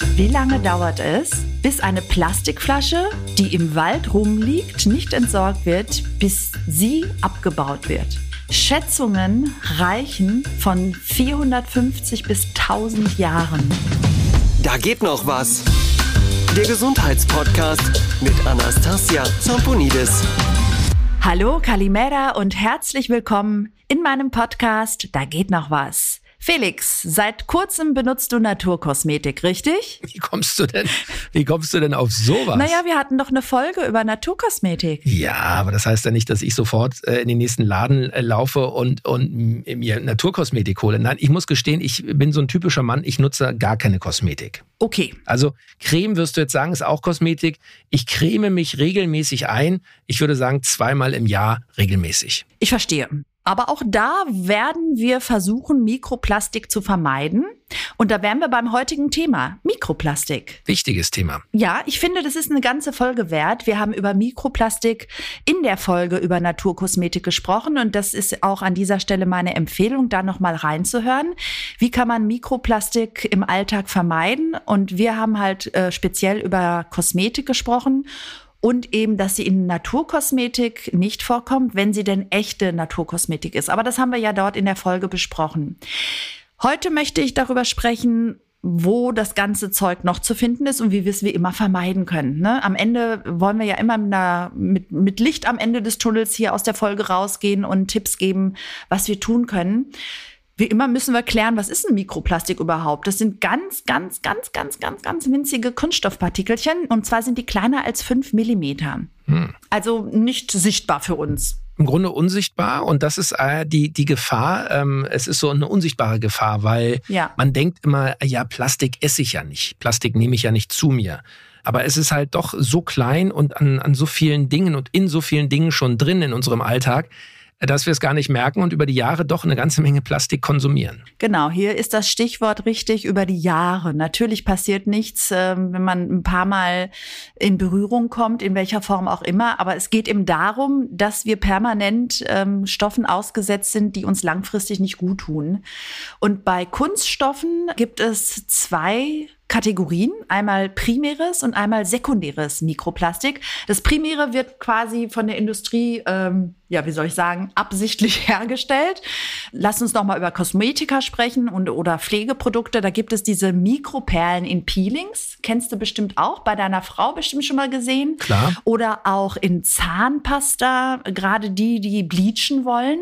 Wie lange dauert es, bis eine Plastikflasche, die im Wald rumliegt, nicht entsorgt wird, bis sie abgebaut wird? Schätzungen reichen von 450 bis 1000 Jahren. Da geht noch was. Der Gesundheitspodcast mit Anastasia Zamponidis. Hallo, Kalimera und herzlich willkommen in meinem Podcast Da geht noch was. Felix, seit kurzem benutzt du Naturkosmetik, richtig? Wie kommst du denn auf sowas? Naja, wir hatten doch eine Folge über Naturkosmetik. Ja, aber das heißt ja nicht, dass ich sofort in den nächsten Laden laufe und mir Naturkosmetik hole. Nein, ich muss gestehen, ich bin so ein typischer Mann, ich nutze gar keine Kosmetik. Okay. Also Creme, wirst du jetzt sagen, ist auch Kosmetik. Ich creme mich regelmäßig ein. Ich würde sagen 2-mal im Jahr regelmäßig. Ich verstehe. Aber auch da werden wir versuchen, Mikroplastik zu vermeiden. Und da wären wir beim heutigen Thema, Mikroplastik. Wichtiges Thema. Ja, ich finde, das ist eine ganze Folge wert. Wir haben über Mikroplastik in der Folge über Naturkosmetik gesprochen. Und das ist auch an dieser Stelle meine Empfehlung, da nochmal reinzuhören. Wie kann man Mikroplastik im Alltag vermeiden? Und wir haben halt speziell über Kosmetik gesprochen. Und eben, dass sie in Naturkosmetik nicht vorkommt, wenn sie denn echte Naturkosmetik ist. Aber das haben wir ja dort in der Folge besprochen. Heute möchte ich darüber sprechen, wo das ganze Zeug noch zu finden ist und wie wir es wie immer vermeiden können. Ne? Am Ende wollen wir ja immer mit Licht am Ende des Tunnels hier aus der Folge rausgehen und Tipps geben, was wir tun können. Wie immer müssen wir klären, was ist ein Mikroplastik überhaupt? Das sind ganz winzige Kunststoffpartikelchen. Und zwar sind die kleiner als 5 Millimeter. Also nicht sichtbar für uns. Im Grunde unsichtbar, und das ist die Gefahr. Es ist so eine unsichtbare Gefahr, weil man denkt immer, ja, Plastik esse ich ja nicht. Plastik nehme ich ja nicht zu mir. Aber es ist halt doch so klein und an so vielen Dingen und in so vielen Dingen schon drin in unserem Alltag, dass wir es gar nicht merken und über die Jahre doch eine ganze Menge Plastik konsumieren. Genau, hier ist das Stichwort richtig, über die Jahre. Natürlich passiert nichts, wenn man ein paar Mal in Berührung kommt, in welcher Form auch immer. Aber es geht eben darum, dass wir permanent Stoffen ausgesetzt sind, die uns langfristig nicht gut tun. Und bei Kunststoffen gibt es 2 Kategorien, einmal primäres und einmal sekundäres Mikroplastik. Das primäre wird quasi von der Industrie, absichtlich hergestellt. Lass uns noch mal über Kosmetika sprechen oder Pflegeprodukte. Da gibt es diese Mikroperlen in Peelings. Kennst du bestimmt auch, bei deiner Frau bestimmt schon mal gesehen. Klar. Oder auch in Zahnpasta, gerade die bleachen wollen.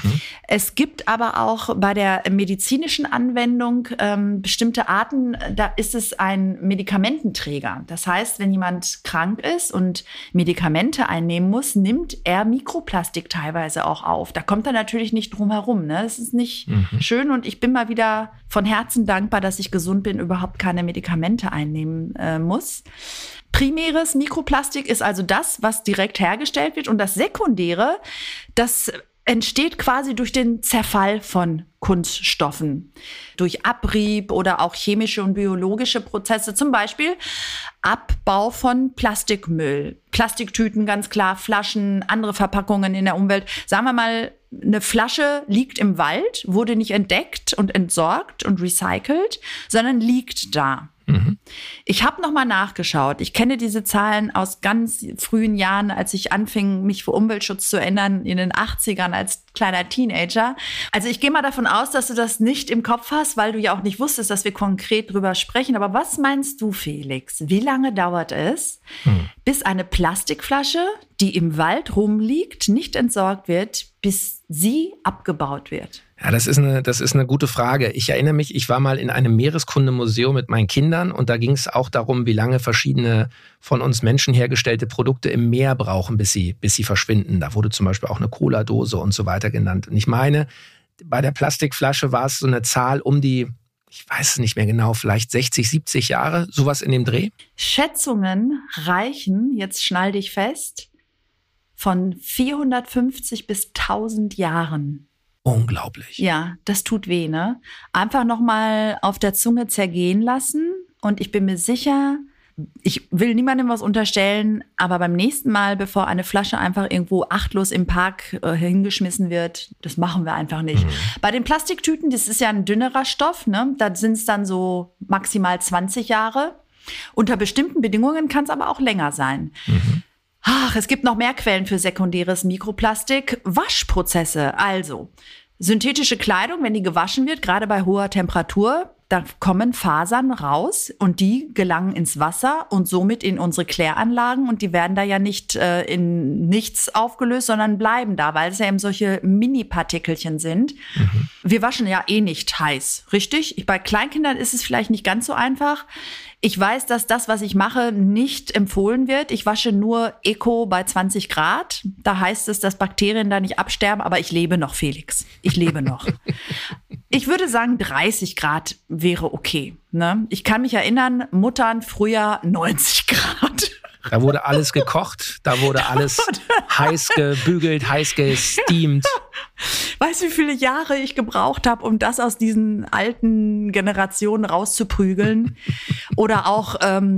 Es gibt aber auch bei der medizinischen Anwendung bestimmte Arten, da ist es ein Medikamententräger. Das heißt, wenn jemand krank ist und Medikamente einnehmen muss, nimmt er Mikroplastik teilweise auch auf. Da kommt er natürlich nicht drum herum. Ne? Das ist nicht schön, und ich bin mal wieder von Herzen dankbar, dass ich gesund bin, überhaupt keine Medikamente einnehmen muss. Primäres Mikroplastik ist also das, was direkt hergestellt wird, und das Sekundäre, das entsteht quasi durch den Zerfall von Kunststoffen, durch Abrieb oder auch chemische und biologische Prozesse, zum Beispiel Abbau von Plastikmüll, Plastiktüten, ganz klar, Flaschen, andere Verpackungen in der Umwelt. Sagen wir mal, eine Flasche liegt im Wald, wurde nicht entdeckt und entsorgt und recycelt, sondern liegt da. Ich habe noch mal nachgeschaut. Ich kenne diese Zahlen aus ganz frühen Jahren, als ich anfing, mich für Umweltschutz zu ändern, in den 80ern als kleiner Teenager. Also ich gehe mal davon aus, dass du das nicht im Kopf hast, weil du ja auch nicht wusstest, dass wir konkret drüber sprechen. Aber was meinst du, Felix? Wie lange dauert es, bis eine Plastikflasche, die im Wald rumliegt, nicht entsorgt wird, bis sie abgebaut wird? Ja, das ist eine gute Frage. Ich erinnere mich, ich war mal in einem Meereskundemuseum mit meinen Kindern, und da ging es auch darum, wie lange verschiedene von uns Menschen hergestellte Produkte im Meer brauchen, bis sie verschwinden. Da wurde zum Beispiel auch eine Cola-Dose und so weiter genannt. Und ich meine, bei der Plastikflasche war es so eine Zahl um die, ich weiß es nicht mehr genau, vielleicht 60, 70 Jahre, sowas in dem Dreh. Schätzungen reichen, jetzt schnall dich fest, von 450 bis 1000 Jahren. Unglaublich. Ja, das tut weh, ne? Einfach nochmal auf der Zunge zergehen lassen, und ich bin mir sicher, Ich will niemandem was unterstellen, aber beim nächsten Mal, bevor eine Flasche einfach irgendwo achtlos im Park hingeschmissen wird, das machen wir einfach nicht. Bei den Plastiktüten, das ist ja ein dünnerer Stoff, ne? Da sind es dann so maximal 20 Jahre. Unter bestimmten Bedingungen kann es aber auch länger sein. Ach, es gibt noch mehr Quellen für sekundäres Mikroplastik. Waschprozesse, also synthetische Kleidung, wenn die gewaschen wird, gerade bei hoher Temperatur, da kommen Fasern raus und die gelangen ins Wasser und somit in unsere Kläranlagen und die werden da ja nicht in nichts aufgelöst, sondern bleiben da, weil es ja eben solche Mini-Partikelchen sind. Wir waschen ja eh nicht heiß, richtig? Bei Kleinkindern ist es vielleicht nicht ganz so einfach. Ich weiß, dass das, was ich mache, nicht empfohlen wird. Ich wasche nur Eco bei 20 Grad. Da heißt es, dass Bakterien da nicht absterben, aber ich lebe noch, Felix. Ich lebe noch. Ich würde sagen, 30 Grad wäre okay. Ne? Ich kann mich erinnern, Muttern früher 90 Grad. Da wurde alles gekocht, da wurde alles heiß gebügelt, heiß gesteamt. Weißt du, wie viele Jahre ich gebraucht habe, um das aus diesen alten Generationen rauszuprügeln? Oder auch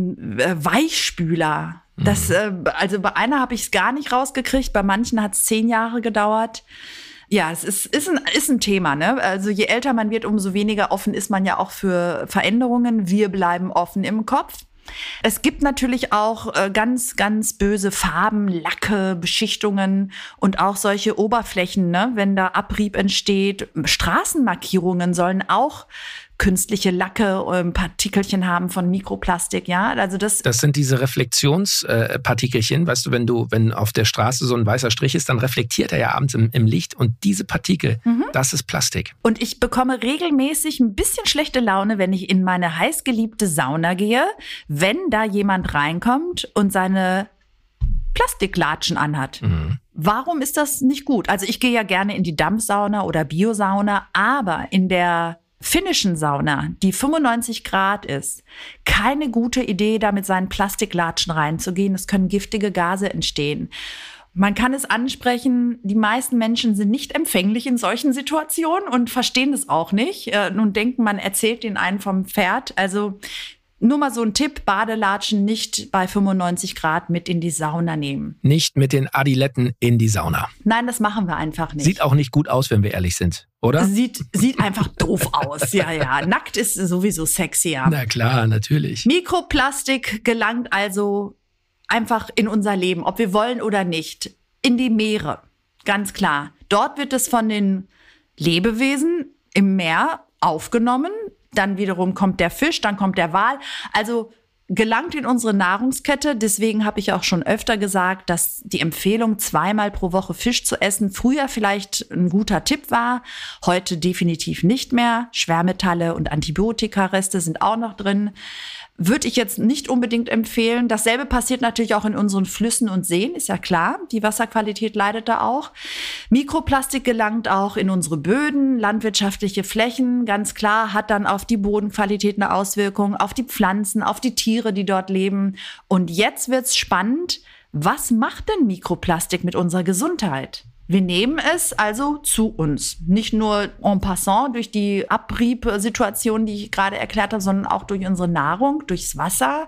Weichspüler. Das, also bei einer habe ich es gar nicht rausgekriegt, bei manchen hat es 10 Jahre gedauert. Ja, es ist ein Thema, ne? Also je älter man wird, umso weniger offen ist man ja auch für Veränderungen. Wir bleiben offen im Kopf. Es gibt natürlich auch ganz, ganz böse Farben, Lacke, Beschichtungen und auch solche Oberflächen, ne? Wenn da Abrieb entsteht. Straßenmarkierungen sollen auch künstliche Lacke, Partikelchen haben von Mikroplastik, ja. Also das sind diese Reflexionspartikelchen, weißt du, wenn auf der Straße so ein weißer Strich ist, dann reflektiert er ja abends im Licht und diese Partikel, das ist Plastik. Und ich bekomme regelmäßig ein bisschen schlechte Laune, wenn ich in meine heißgeliebte Sauna gehe, wenn da jemand reinkommt und seine Plastiklatschen anhat. Warum ist das nicht gut? Also ich gehe ja gerne in die Dampfsauna oder Biosauna, aber in der finnischen Sauna, die 95 Grad ist, keine gute Idee, da mit seinen Plastiklatschen reinzugehen. Es können giftige Gase entstehen. Man kann es ansprechen, die meisten Menschen sind nicht empfänglich in solchen Situationen und verstehen es auch nicht und denken, man erzählt ihnen einen vom Pferd. Also nur mal so ein Tipp, Badelatschen nicht bei 95 Grad mit in die Sauna nehmen. Nicht mit den Adiletten in die Sauna. Nein, das machen wir einfach nicht. Sieht auch nicht gut aus, wenn wir ehrlich sind, oder? Sieht einfach doof aus, ja. Nackt ist sowieso sexier. Na klar, natürlich. Mikroplastik gelangt also einfach in unser Leben, ob wir wollen oder nicht, in die Meere. Ganz klar. Dort wird es von den Lebewesen im Meer aufgenommen. Dann wiederum kommt der Fisch, dann kommt der Wal. Also gelangt in unsere Nahrungskette. Deswegen habe ich auch schon öfter gesagt, dass die Empfehlung, 2-mal pro Woche Fisch zu essen, früher vielleicht ein guter Tipp war, heute definitiv nicht mehr. Schwermetalle und Antibiotikareste sind auch noch drin. Würde ich jetzt nicht unbedingt empfehlen. Dasselbe passiert natürlich auch in unseren Flüssen und Seen, ist ja klar. Die Wasserqualität leidet da auch. Mikroplastik gelangt auch in unsere Böden, landwirtschaftliche Flächen. Ganz klar, hat dann auf die Bodenqualität eine Auswirkung, auf die Pflanzen, auf die Tiere, die dort leben. Und jetzt wird's spannend. Was macht denn Mikroplastik mit unserer Gesundheit? Wir nehmen es also zu uns. Nicht nur en passant durch die Abriebsituation, die ich gerade erklärt habe, sondern auch durch unsere Nahrung, durchs Wasser.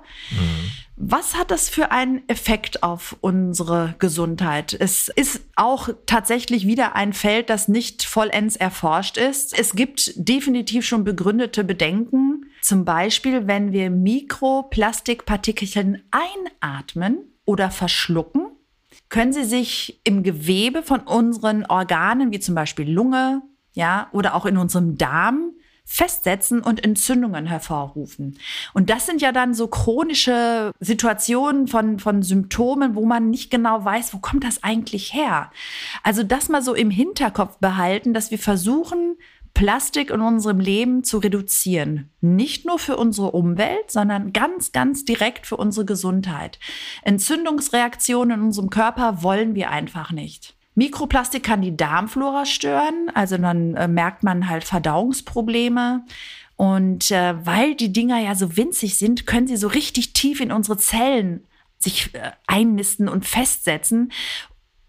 Was hat das für einen Effekt auf unsere Gesundheit? Es ist auch tatsächlich wieder ein Feld, das nicht vollends erforscht ist. Es gibt definitiv schon begründete Bedenken. Zum Beispiel, wenn wir Mikroplastikpartikelchen einatmen oder verschlucken, können sie sich im Gewebe von unseren Organen, wie zum Beispiel Lunge, ja, oder auch in unserem Darm, festsetzen und Entzündungen hervorrufen. Und das sind ja dann so chronische Situationen von Symptomen, wo man nicht genau weiß, wo kommt das eigentlich her? Also das mal so im Hinterkopf behalten, dass wir versuchen, Plastik in unserem Leben zu reduzieren. Nicht nur für unsere Umwelt, sondern ganz, ganz direkt für unsere Gesundheit. Entzündungsreaktionen in unserem Körper wollen wir einfach nicht. Mikroplastik kann die Darmflora stören, also dann merkt man halt Verdauungsprobleme. Und weil die Dinger ja so winzig sind, können sie so richtig tief in unsere Zellen sich einnisten und festsetzen.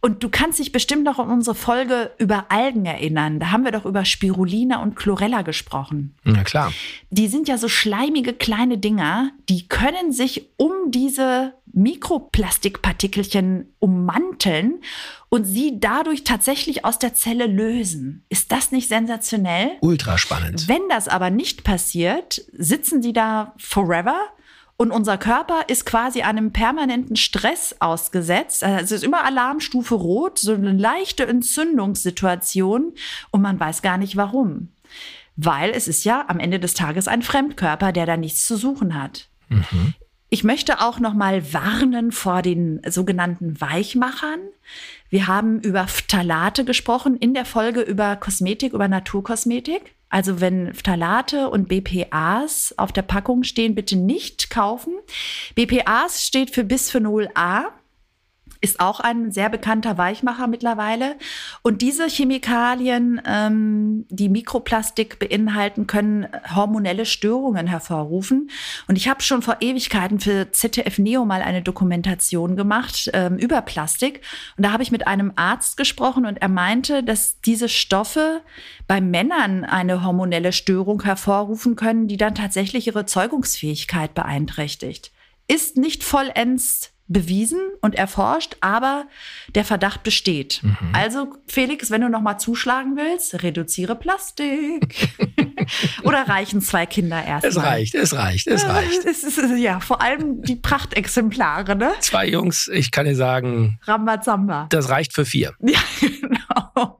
Und du kannst dich bestimmt noch an unsere Folge über Algen erinnern. Da haben wir doch über Spirulina und Chlorella gesprochen. Na klar. Die sind ja so schleimige kleine Dinger, die können sich um diese Mikroplastikpartikelchen ummanteln und sie dadurch tatsächlich aus der Zelle lösen. Ist das nicht sensationell? Ultra spannend. Wenn das aber nicht passiert, sitzen sie da forever. Und unser Körper ist quasi einem permanenten Stress ausgesetzt. Also es ist immer Alarmstufe Rot, so eine leichte Entzündungssituation. Und man weiß gar nicht warum. Weil es ist ja am Ende des Tages ein Fremdkörper, der da nichts zu suchen hat. Mhm. Ich möchte auch noch mal warnen vor den sogenannten Weichmachern. Wir haben über Phthalate gesprochen in der Folge über Kosmetik, über Naturkosmetik. Also wenn Phthalate und BPAs auf der Packung stehen, bitte nicht kaufen. BPAs steht für Bisphenol A, ist auch ein sehr bekannter Weichmacher mittlerweile. Und diese Chemikalien, die Mikroplastik beinhalten, können hormonelle Störungen hervorrufen. Und ich habe schon vor Ewigkeiten für ZDF Neo mal eine Dokumentation gemacht über Plastik. Und da habe ich mit einem Arzt gesprochen und er meinte, dass diese Stoffe bei Männern eine hormonelle Störung hervorrufen können, die dann tatsächlich ihre Zeugungsfähigkeit beeinträchtigt. Ist nicht vollends bewiesen und erforscht, aber der Verdacht besteht. Mhm. Also Felix, wenn du noch mal zuschlagen willst, reduziere Plastik. Oder reichen 2 Kinder erst? Es reicht. Es ist, ja, vor allem die Prachtexemplare, ne? 2 Jungs, ich kann dir sagen, Rambazamba. Das reicht für 4. Ja, genau.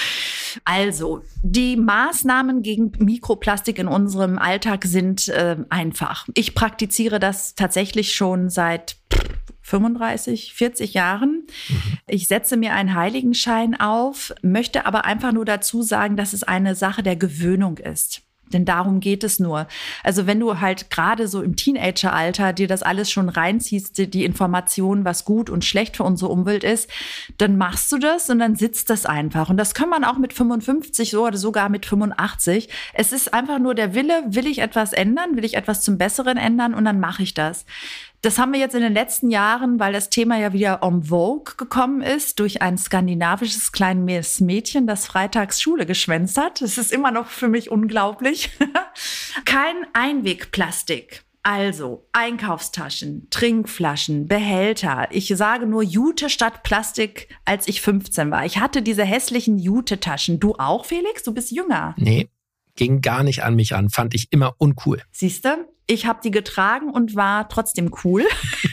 Also, die Maßnahmen gegen Mikroplastik in unserem Alltag sind einfach. Ich praktiziere das tatsächlich schon seit 35, 40 Jahren. Mhm. Ich setze mir einen Heiligenschein auf, möchte aber einfach nur dazu sagen, dass es eine Sache der Gewöhnung ist. Denn darum geht es nur. Also wenn du halt gerade so im Teenageralter dir das alles schon reinziehst, die Informationen, was gut und schlecht für unsere Umwelt ist, dann machst du das und dann sitzt das einfach. Und das kann man auch mit 55 oder sogar mit 85. Es ist einfach nur der Wille, will ich etwas ändern, will ich etwas zum Besseren ändern und dann mache ich das. Das haben wir jetzt in den letzten Jahren, weil das Thema ja wieder en vogue gekommen ist, durch ein skandinavisches kleines Mädchen, das freitags Schule geschwänzt hat. Das ist immer noch für mich unglaublich. Kein Einwegplastik. Also Einkaufstaschen, Trinkflaschen, Behälter. Ich sage nur Jute statt Plastik, als ich 15 war. Ich hatte diese hässlichen Jute-Taschen. Du auch, Felix? Du bist jünger. Nee, ging gar nicht an mich ran. Fand ich immer uncool. Siehste? Ich habe die getragen und war trotzdem cool.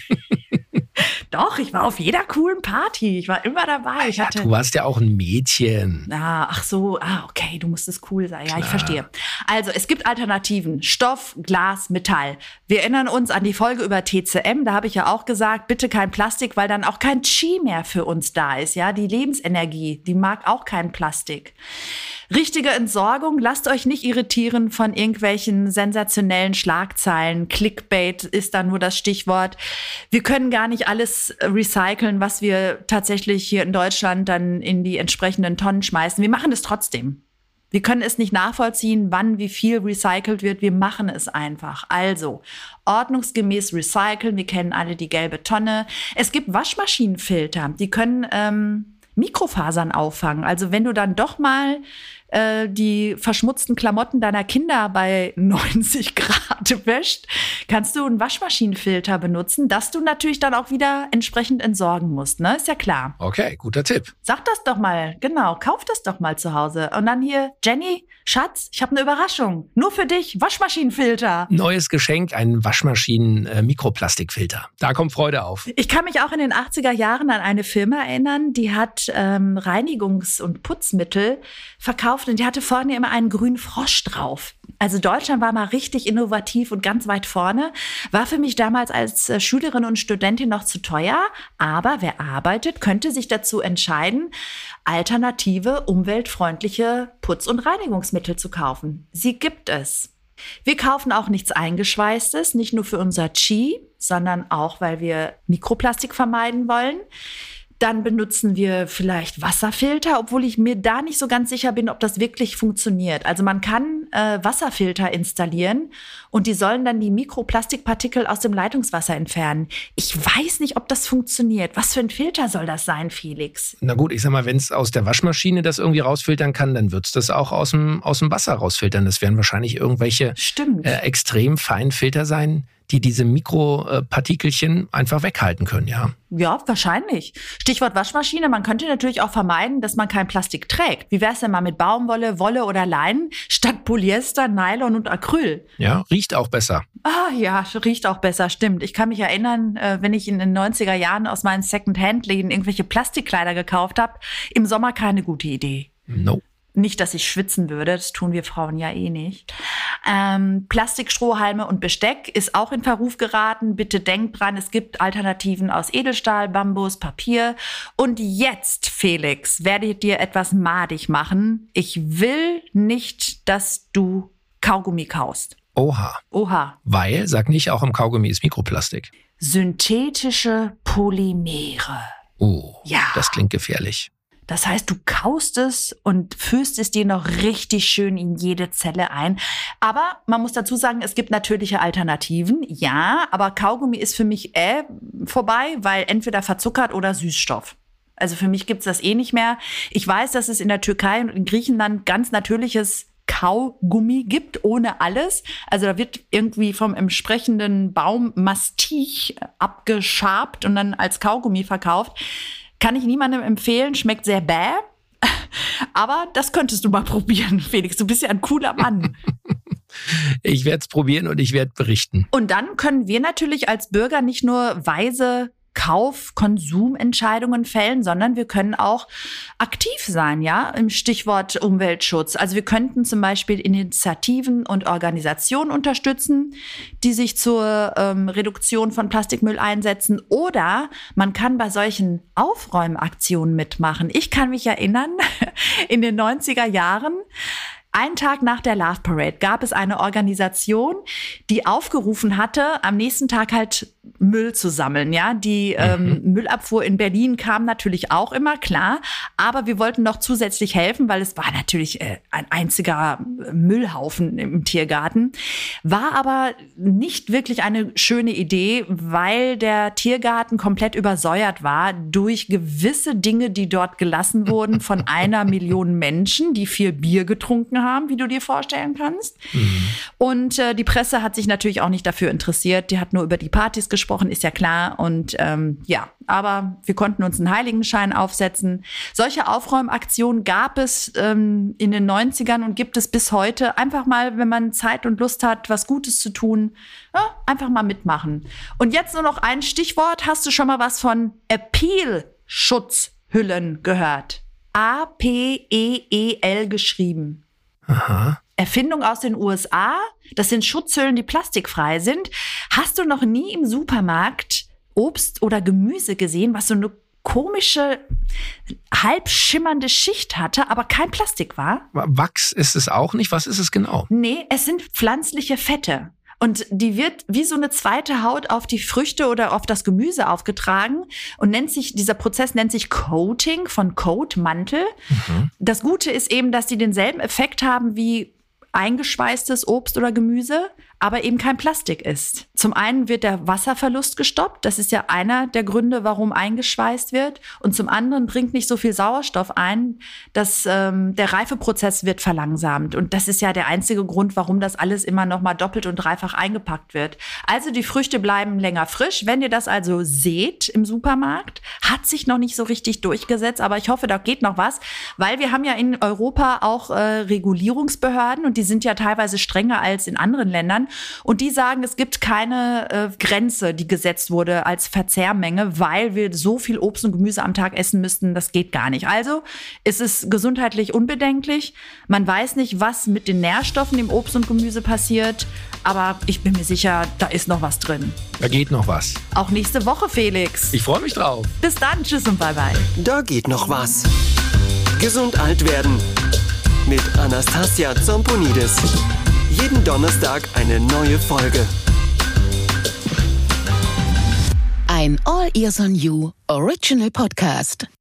Doch, ich war auf jeder coolen Party. Ich war immer dabei. Du warst ja auch ein Mädchen. Ach so, okay, du musstest cool sein. Ja, ich verstehe. Also, es gibt Alternativen. Stoff, Glas, Metall. Wir erinnern uns an die Folge über TCM. Da habe ich ja auch gesagt, bitte kein Plastik, weil dann auch kein Qi mehr für uns da ist. Ja, die Lebensenergie, die mag auch kein Plastik. Richtige Entsorgung, lasst euch nicht irritieren von irgendwelchen sensationellen Schlagzeilen. Clickbait ist da nur das Stichwort. Wir können gar nicht alles recyceln, was wir tatsächlich hier in Deutschland dann in die entsprechenden Tonnen schmeißen. Wir machen es trotzdem. Wir können es nicht nachvollziehen, wann wie viel recycelt wird. Wir machen es einfach. Also ordnungsgemäß recyceln. Wir kennen alle die gelbe Tonne. Es gibt Waschmaschinenfilter, die können Mikrofasern auffangen. Also wenn du dann doch mal die verschmutzten Klamotten deiner Kinder bei 90 Grad wäscht, kannst du einen Waschmaschinenfilter benutzen, das du natürlich dann auch wieder entsprechend entsorgen musst. Ne? Ist ja klar. Okay, guter Tipp. Sag das doch mal, genau, kauf das doch mal zu Hause. Und dann hier, Jenny, Schatz, ich habe eine Überraschung. Nur für dich, Waschmaschinenfilter. Neues Geschenk, ein Waschmaschinen-Mikroplastikfilter. Da kommt Freude auf. Ich kann mich auch in den 80er Jahren an eine Firma erinnern, die hat Reinigungs- und Putzmittel verkauft und die hatte vorne immer einen grünen Frosch drauf. Also Deutschland war mal richtig innovativ und ganz weit vorne. War für mich damals als Schülerin und Studentin noch zu teuer. Aber wer arbeitet, könnte sich dazu entscheiden, alternative, umweltfreundliche Putz- und Reinigungsmittel zu kaufen. Sie gibt es. Wir kaufen auch nichts Eingeschweißtes, nicht nur für unser Qi, sondern auch, weil wir Mikroplastik vermeiden wollen. Dann benutzen wir vielleicht Wasserfilter, obwohl ich mir da nicht so ganz sicher bin, ob das wirklich funktioniert. Also man kann Wasserfilter installieren und die sollen dann die Mikroplastikpartikel aus dem Leitungswasser entfernen. Ich weiß nicht, ob das funktioniert. Was für ein Filter soll das sein, Felix? Na gut, ich sag mal, wenn es aus der Waschmaschine das irgendwie rausfiltern kann, dann wird es das auch aus dem Wasser rausfiltern. Das werden wahrscheinlich irgendwelche extrem feinen Filter sein, die diese Mikropartikelchen einfach weghalten können, ja. Ja, wahrscheinlich. Stichwort Waschmaschine. Man könnte natürlich auch vermeiden, dass man kein Plastik trägt. Wie wär's denn mal mit Baumwolle, Wolle oder Leinen statt Polyester, Nylon und Acryl? Ja, riecht auch besser. Ah ja, riecht auch besser, stimmt. Ich kann mich erinnern, wenn ich in den 90er Jahren aus meinen Second-Hand-Läden irgendwelche Plastikkleider gekauft habe, im Sommer keine gute Idee. No. Nicht, dass ich schwitzen würde, das tun wir Frauen ja eh nicht. Plastikstrohhalme und Besteck ist auch in Verruf geraten. Bitte denkt dran, es gibt Alternativen aus Edelstahl, Bambus, Papier. Und jetzt, Felix, werde ich dir etwas madig machen. Ich will nicht, dass du Kaugummi kaust. Oha. Weil, sag nicht, auch im Kaugummi ist Mikroplastik. Synthetische Polymere. Oh, ja. Das klingt gefährlich. Das heißt, du kaust es und führst es dir noch richtig schön in jede Zelle ein. Aber man muss dazu sagen, es gibt natürliche Alternativen. Ja, aber Kaugummi ist für mich vorbei, weil entweder verzuckert oder Süßstoff. Also für mich gibt's das nicht mehr. Ich weiß, dass es in der Türkei und in Griechenland ganz natürliches Kaugummi gibt, ohne alles. Also da wird irgendwie vom entsprechenden Baum Mastich abgeschabt und dann als Kaugummi verkauft. Kann ich niemandem empfehlen, schmeckt sehr bäh. Aber das könntest du mal probieren, Felix. Du bist ja ein cooler Mann. Ich werde es probieren und ich werde berichten. Und dann können wir natürlich als Bürger nicht nur weise Konsumentscheidungen fällen, sondern wir können auch aktiv sein, ja, im Stichwort Umweltschutz. Also wir könnten zum Beispiel Initiativen und Organisationen unterstützen, die sich zur Reduktion von Plastikmüll einsetzen, oder man kann bei solchen Aufräumaktionen mitmachen. Ich kann mich erinnern, in den 90er Jahren, einen Tag nach der Love Parade gab es eine Organisation, die aufgerufen hatte, am nächsten Tag halt Müll zu sammeln. Ja, die Müllabfuhr in Berlin kam natürlich auch immer, klar. Aber wir wollten noch zusätzlich helfen, weil es war natürlich ein einziger Müllhaufen im Tiergarten. War aber nicht wirklich eine schöne Idee, weil der Tiergarten komplett übersäuert war durch gewisse Dinge, die dort gelassen wurden von 1 Million Menschen, die viel Bier getrunken haben, wie du dir vorstellen kannst. Und die Presse hat sich natürlich auch nicht dafür interessiert. Die hat nur über die Partys gesprochen, ist ja klar. Und aber wir konnten uns einen Heiligenschein aufsetzen. Solche Aufräumaktionen gab es in den 90ern und gibt es bis heute. Einfach mal, wenn man Zeit und Lust hat, was Gutes zu tun, einfach mal mitmachen. Und jetzt nur noch ein Stichwort. Hast du schon mal was von Apeel-Schutzhüllen gehört? A-P-E-E-L geschrieben. Aha. Erfindung aus den USA. Das sind Schutzhüllen, die plastikfrei sind. Hast du noch nie im Supermarkt Obst oder Gemüse gesehen, was so eine komische, halb schimmernde Schicht hatte, aber kein Plastik war? Wachs ist es auch nicht? Was ist es genau? Nee, es sind pflanzliche Fette. Und die wird wie so eine zweite Haut auf die Früchte oder auf das Gemüse aufgetragen und dieser Prozess nennt sich Coating, von Coat, Mantel. Das Gute ist eben, dass die denselben Effekt haben wie eingeschweißtes Obst oder Gemüse, aber eben kein Plastik ist. Zum einen wird der Wasserverlust gestoppt. Das ist ja einer der Gründe, warum eingeschweißt wird. Und zum anderen bringt nicht so viel Sauerstoff ein, dass der Reifeprozess wird verlangsamt. Und das ist ja der einzige Grund, warum das alles immer noch mal doppelt und dreifach eingepackt wird. Also die Früchte bleiben länger frisch. Wenn ihr das also seht im Supermarkt, hat sich noch nicht so richtig durchgesetzt. Aber ich hoffe, da geht noch was, weil wir haben ja in Europa auch Regulierungsbehörden und die sind ja teilweise strenger als in anderen Ländern. Und die sagen, es gibt keine Grenze, die gesetzt wurde als Verzehrmenge, weil wir so viel Obst und Gemüse am Tag essen müssten. Das geht gar nicht. Also es ist gesundheitlich unbedenklich. Man weiß nicht, was mit den Nährstoffen im Obst und Gemüse passiert. Aber ich bin mir sicher, da ist noch was drin. Da geht noch was. Auch nächste Woche, Felix. Ich freue mich drauf. Bis dann. Tschüss und bye-bye. Da geht noch was. Gesund alt werden. Mit Anastasia Zomponidis. Jeden Donnerstag eine neue Folge. Ein All Ears on You Original Podcast.